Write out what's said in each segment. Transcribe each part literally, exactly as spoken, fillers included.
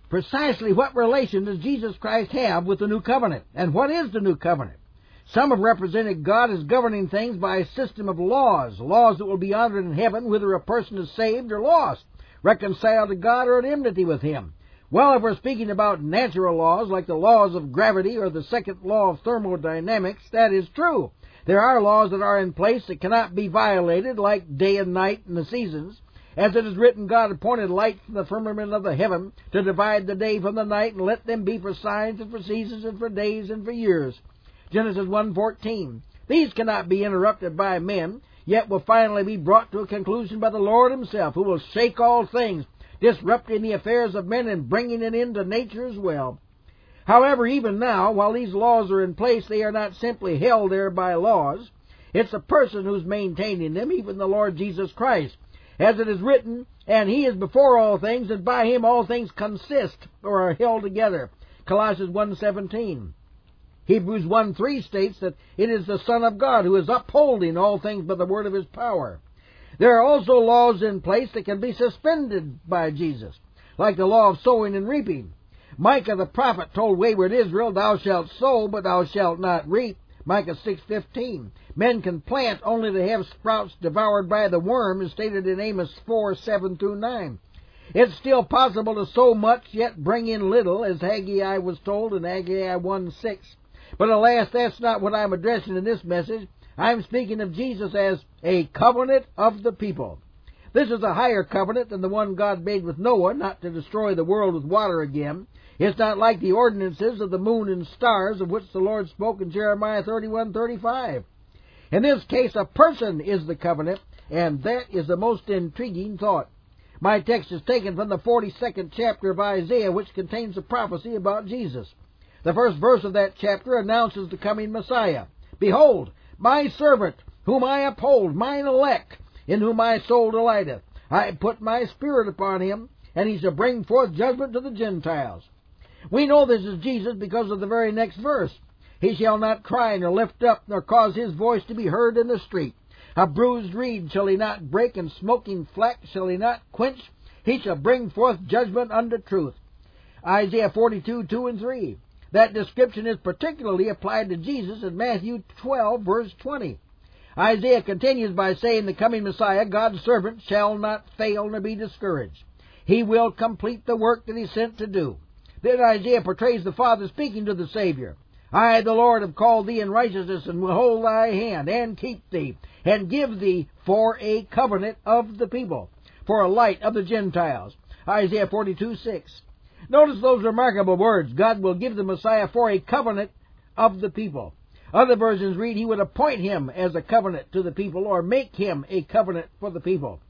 Precisely what relation does Jesus Christ have with the new covenant? And what is the new covenant? Some have represented God as governing things by a system of laws, laws that will be honored in heaven whether a person is saved or lost, reconciled to God or at enmity with Him. Well, if we're speaking about natural laws like the laws of gravity or the second law of thermodynamics, that is true. There are laws that are in place that cannot be violated, like day and night and the seasons. As it is written, God appointed light from the firmament of the heaven to divide the day from the night, and let them be for signs and for seasons and for days and for years. Genesis one fourteen. These cannot be interrupted by men, yet will finally be brought to a conclusion by the Lord Himself, who will shake all things, disrupting the affairs of men and bringing an end to nature as well. However, even now, while these laws are in place, they are not simply held there by laws. It's a person who's maintaining them, even the Lord Jesus Christ. As it is written, and He is before all things, and by Him all things consist or are held together. Colossians one seventeen. Hebrews one three states that it is the Son of God who is upholding all things by the word of His power. There are also laws in place that can be suspended by Jesus, like the law of sowing and reaping. Micah the prophet told wayward Israel, "Thou shalt sow, but thou shalt not reap." Micah six fifteen. Men can plant only to have sprouts devoured by the worm, as stated in Amos four seven through nine. It's still possible to sow much, yet bring in little, as Haggai was told in Haggai one six. But alas, that's not what I'm addressing in this message. I'm speaking of Jesus as a covenant of the people. This is a higher covenant than the one God made with Noah, not to destroy the world with water again. It's not like the ordinances of the moon and stars, of which the Lord spoke in Jeremiah thirty-one thirty-five. In this case, a person is the covenant, and that is the most intriguing thought. My text is taken from the forty-second chapter of Isaiah, which contains a prophecy about Jesus. The first verse of that chapter announces the coming Messiah. "Behold, my servant, whom I uphold, mine elect, in whom my soul delighteth. I put my spirit upon him, and he shall bring forth judgment to the Gentiles." We know this is Jesus because of the very next verse. "He shall not cry, nor lift up, nor cause his voice to be heard in the street. A bruised reed shall he not break, and smoking flax shall he not quench. He shall bring forth judgment unto truth." Isaiah forty-two two and three. That description is particularly applied to Jesus in Matthew twelve, verse twenty. Isaiah continues by saying the coming Messiah, God's servant, shall not fail nor be discouraged. He will complete the work that He sent to do. Then Isaiah portrays the Father speaking to the Savior. "I, the Lord, have called thee in righteousness, and will hold thy hand, and keep thee, and give thee for a covenant of the people, for a light of the Gentiles." Isaiah forty-two six. Notice those remarkable words. God will give the Messiah for a covenant of the people. Other versions read, He would appoint him as a covenant to the people, or make him a covenant for the people.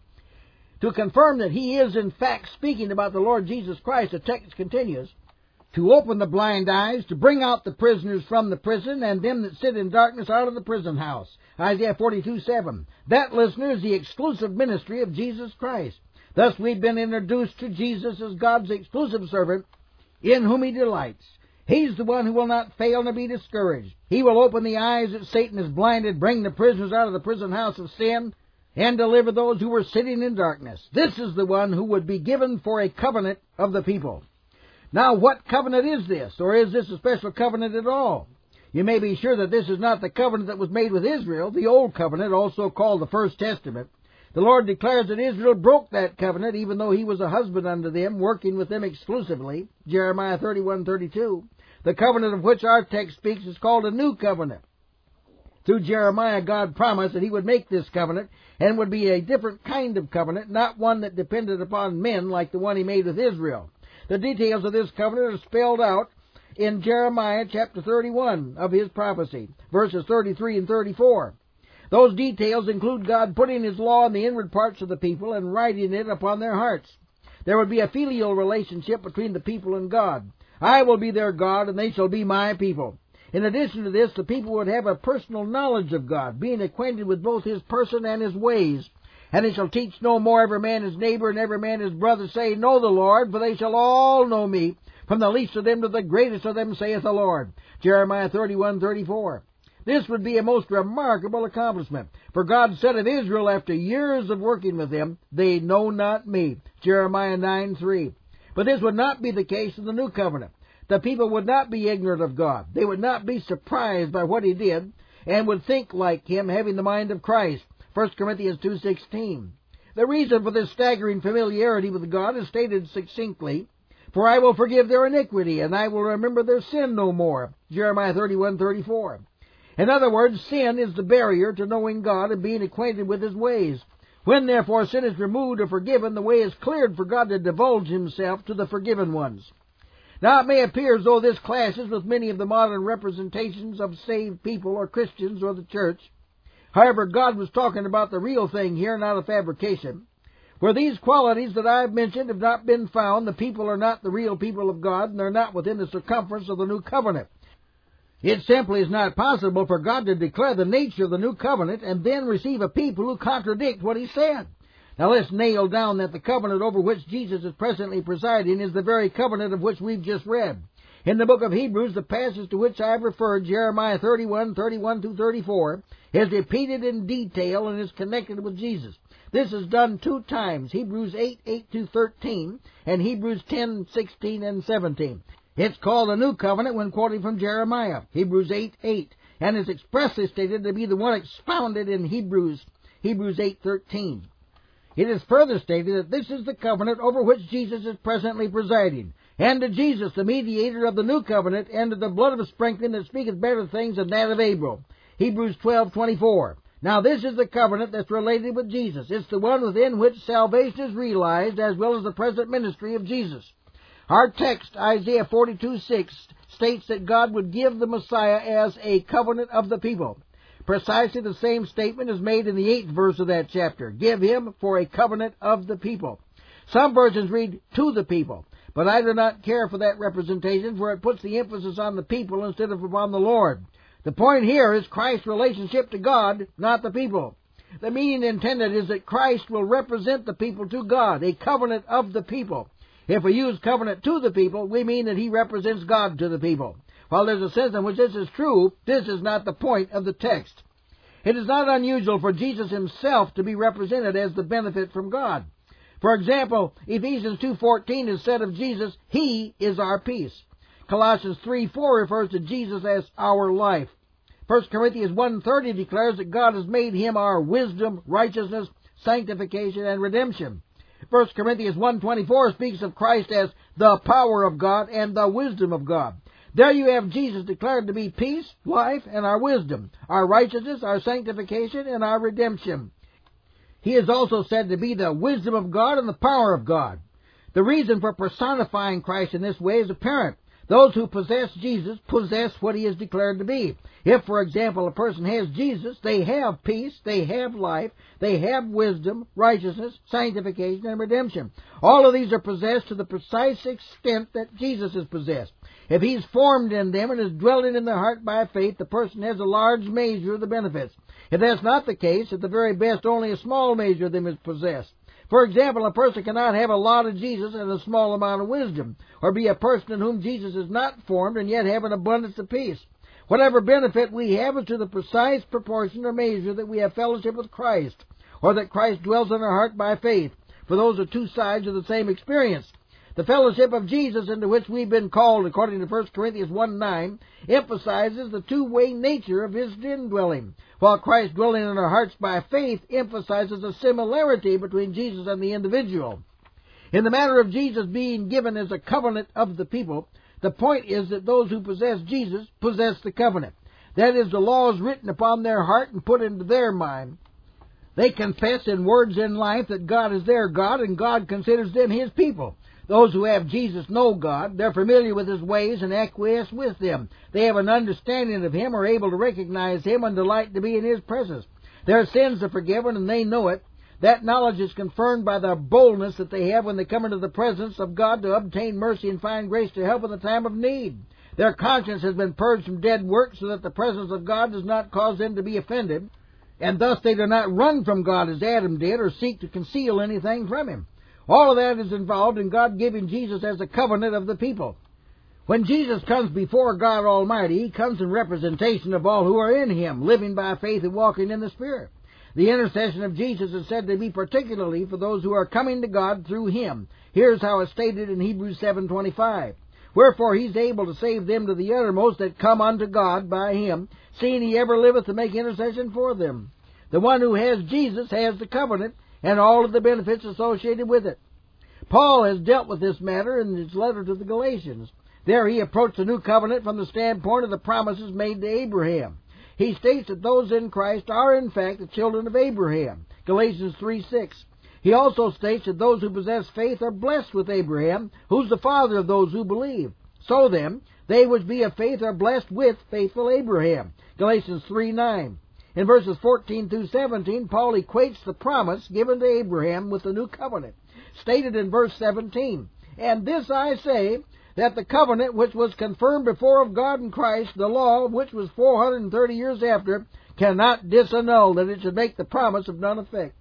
To confirm that He is in fact speaking about the Lord Jesus Christ, the text continues, "To open the blind eyes, to bring out the prisoners from the prison, and them that sit in darkness out of the prison house." Isaiah forty-two seven. That, listener, is the exclusive ministry of Jesus Christ. Thus we've been introduced to Jesus as God's exclusive servant, in whom He delights. He's the one who will not fail nor be discouraged. He will open the eyes that Satan has blinded, bring the prisoners out of the prison house of sin, and deliver those who were sitting in darkness. This is the one who would be given for a covenant of the people. Now, what covenant is this? Or is this a special covenant at all? You may be sure that this is not the covenant that was made with Israel, the Old Covenant, also called the First Testament. The Lord declares that Israel broke that covenant, even though He was a husband unto them, working with them exclusively. Jeremiah thirty-one thirty-two. The covenant of which our text speaks is called a new covenant. Through Jeremiah, God promised that He would make this covenant, and would be a different kind of covenant, not one that depended upon men like the one He made with Israel. The details of this covenant are spelled out in Jeremiah chapter thirty-one of his prophecy, verses thirty-three and thirty-four. Those details include God putting His law in the inward parts of the people and writing it upon their hearts. There would be a filial relationship between the people and God. "I will be their God, and they shall be my people." In addition to this, the people would have a personal knowledge of God, being acquainted with both His person and His ways. "And they shall teach no more every man his neighbor and every man his brother, saying, Know the Lord, for they shall all know me, from the least of them to the greatest of them, saith the Lord." Jeremiah thirty-one thirty-four. This would be a most remarkable accomplishment, for God said of Israel after years of working with Him, "They know not me." Jeremiah nine three. But this would not be the case in the New Covenant. The people would not be ignorant of God. They would not be surprised by what He did, and would think like Him, having the mind of Christ. First Corinthians two sixteen. The reason for this staggering familiarity with God is stated succinctly, "For I will forgive their iniquity, and I will remember their sin no more." Jeremiah thirty-one thirty-four. In other words, sin is the barrier to knowing God and being acquainted with His ways. When, therefore, sin is removed or forgiven, the way is cleared for God to divulge Himself to the forgiven ones. Now, it may appear as though this clashes with many of the modern representations of saved people or Christians or the church. However, God was talking about the real thing here, not a fabrication. Where these qualities that I have mentioned have not been found, the people are not the real people of God, and they're not within the circumference of the New Covenant. It simply is not possible for God to declare the nature of the New Covenant and then receive a people who contradict what He said. Now let's nail down that the covenant over which Jesus is presently presiding is the very covenant of which we've just read. In the book of Hebrews, the passage to which I have referred, Jeremiah thirty-one, thirty-one through thirty-four, is repeated in detail and is connected with Jesus. This is done two times, Hebrews eight, eight to thirteen, and Hebrews ten, sixteen and seventeen. It's called the New Covenant when quoting from Jeremiah, Hebrews eight, eight, and is expressly stated to be the one expounded in Hebrews, Hebrews eight, thirteen. It is further stated that this is the covenant over which Jesus is presently presiding, and to Jesus, the mediator of the New Covenant, and to the blood of sprinkling that speaketh better things than that of Abel, Hebrews twelve, twenty-four. Now this is the covenant that's related with Jesus. It's the one within which salvation is realized, as well as the present ministry of Jesus. Our text, Isaiah forty-two, six, states that God would give the Messiah as a covenant of the people. Precisely the same statement is made in the eighth verse of that chapter. Give Him for a covenant of the people. Some versions read, to the people. But I do not care for that representation, for it puts the emphasis on the people instead of upon the Lord. The point here is Christ's relationship to God, not the people. The meaning intended is that Christ will represent the people to God, a covenant of the people. If we use covenant to the people, we mean that He represents God to the people. While there's a sense in which this is true, this is not the point of the text. It is not unusual for Jesus Himself to be represented as the benefit from God. For example, Ephesians two fourteen is said of Jesus, He is our peace. Colossians three four refers to Jesus as our life. First Corinthians one thirty declares that God has made Him our wisdom, righteousness, sanctification, and redemption. First Corinthians one twenty-four speaks of Christ as the power of God and the wisdom of God. There you have Jesus declared to be peace, life, and our wisdom, our righteousness, our sanctification, and our redemption. He is also said to be the wisdom of God and the power of God. The reason for personifying Christ in this way is apparent. Those who possess Jesus possess what He is declared to be. If, for example, a person has Jesus, they have peace, they have life, they have wisdom, righteousness, sanctification, and redemption. All of these are possessed to the precise extent that Jesus is possessed. If He's formed in them and is dwelling in their heart by faith, the person has a large measure of the benefits. If that's not the case, at the very best, only a small measure of them is possessed. For example, a person cannot have a lot of Jesus and a small amount of wisdom, or be a person in whom Jesus is not formed and yet have an abundance of peace. Whatever benefit we have is to the precise proportion or measure that we have fellowship with Christ, or that Christ dwells in our heart by faith, for those are two sides of the same experience. The fellowship of Jesus into which we've been called, according to First Corinthians one nine, emphasizes the two-way nature of His indwelling, while Christ dwelling in our hearts by faith emphasizes a similarity between Jesus and the individual. In the matter of Jesus being given as a covenant of the people, the point is that those who possess Jesus possess the covenant. That is, the laws written upon their heart and put into their mind. They confess in words and life that God is their God, and God considers them His people. Those who have Jesus know God. They're familiar with His ways and acquiesce with them. They have an understanding of Him, are able to recognize Him, and delight to be in His presence. Their sins are forgiven, and they know it. That knowledge is confirmed by the boldness that they have when they come into the presence of God to obtain mercy and find grace to help in the time of need. Their conscience has been purged from dead works so that the presence of God does not cause them to be offended, and thus they do not run from God as Adam did or seek to conceal anything from Him. All of that is involved in God giving Jesus as a covenant of the people. When Jesus comes before God Almighty, He comes in representation of all who are in Him, living by faith and walking in the Spirit. The intercession of Jesus is said to be particularly for those who are coming to God through Him. Here's how it's stated in Hebrews seven twenty-five. Wherefore He is able to save them to the uttermost that come unto God by Him, seeing He ever liveth to make intercession for them. The one who has Jesus has the covenant and all of the benefits associated with it. Paul has dealt with this matter in his letter to the Galatians. There he approached the new covenant from the standpoint of the promises made to Abraham. He states that those in Christ are in fact the children of Abraham, Galatians three six. He also states that those who possess faith are blessed with Abraham, who's the father of those who believe. So then, they which be of faith are blessed with faithful Abraham, Galatians three nine. In verses fourteen through seventeen, Paul equates the promise given to Abraham with the new covenant, stated in verse seventeen. And this I say, that the covenant which was confirmed before of God in Christ, the law which was four hundred thirty years after, cannot disannul that it should make the promise of none effect.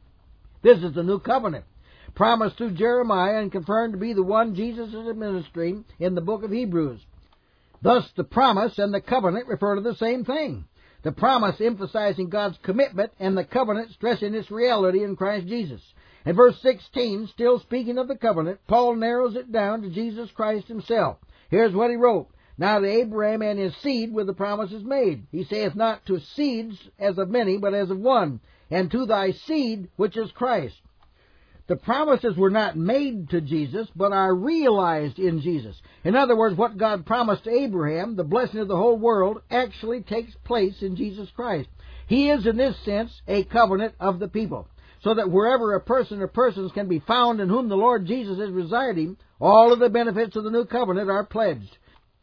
This is the new covenant, promised through Jeremiah and confirmed to be the one Jesus is administering in the book of Hebrews. Thus the promise and the covenant refer to the same thing. The promise emphasizing God's commitment and the covenant stressing its reality in Christ Jesus. In verse sixteen, still speaking of the covenant, Paul narrows it down to Jesus Christ Himself. Here's what he wrote. Now to Abraham and his seed were the promises made. He saith not to seeds as of many, but as of one, and to thy seed, which is Christ. The promises were not made to Jesus, but are realized in Jesus. In other words, what God promised to Abraham, the blessing of the whole world, actually takes place in Jesus Christ. He is, in this sense, a covenant of the people, so that wherever a person or persons can be found in whom the Lord Jesus is residing, all of the benefits of the new covenant are pledged.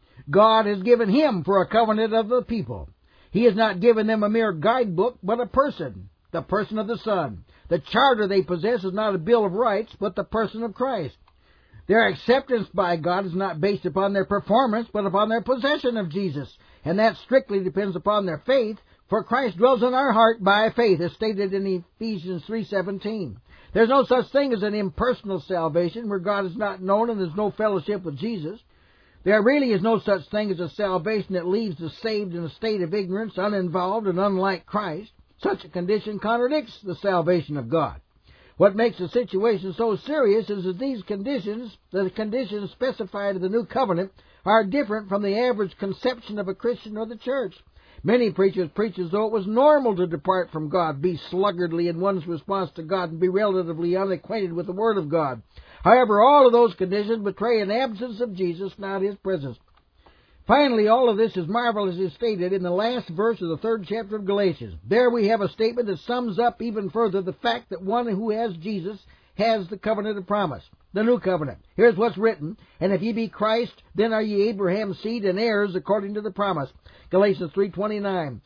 God has given Him for a covenant of the people. He has not given them a mere guidebook, but a person, the person of the Son. The charter they possess is not a bill of rights, but the person of Christ. Their acceptance by God is not based upon their performance, but upon their possession of Jesus, and that strictly depends upon their faith, for Christ dwells in our heart by faith, as stated in Ephesians three seventeen. There's no such thing as an impersonal salvation where God is not known and there's no fellowship with Jesus. There really is no such thing as a salvation that leaves the saved in a state of ignorance, uninvolved, and unlike Christ. Such a condition contradicts the salvation of God. What makes the situation so serious is that these conditions, the conditions specified in the new covenant, are different from the average conception of a Christian or the church. Many preachers preach as though it was normal to depart from God, be sluggardly in one's response to God, and be relatively unacquainted with the Word of God. However, all of those conditions betray an absence of Jesus, not His presence. Finally, all of this is marvelously stated in the last verse of the third chapter of Galatians. There we have a statement that sums up even further the fact that one who has Jesus has the covenant of promise, the new covenant. Here's what's written, and if ye be Christ, then are ye Abraham's seed and heirs according to the promise. Galatians three twenty-nine.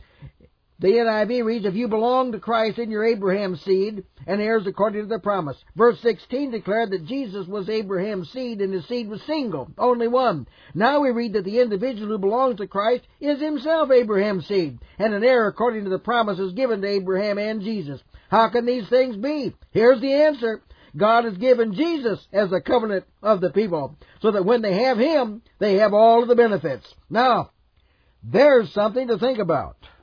The N I V reads, if you belong to Christ, then you're Abraham's seed and heirs according to the promise. Verse sixteen declared that Jesus was Abraham's seed and his seed was single, only one. Now we read that the individual who belongs to Christ is himself Abraham's seed and an heir according to the promises given to Abraham and Jesus. How can these things be? Here's the answer. God has given Jesus as the covenant of the people, so that when they have Him, they have all of the benefits. Now, there's something to think about.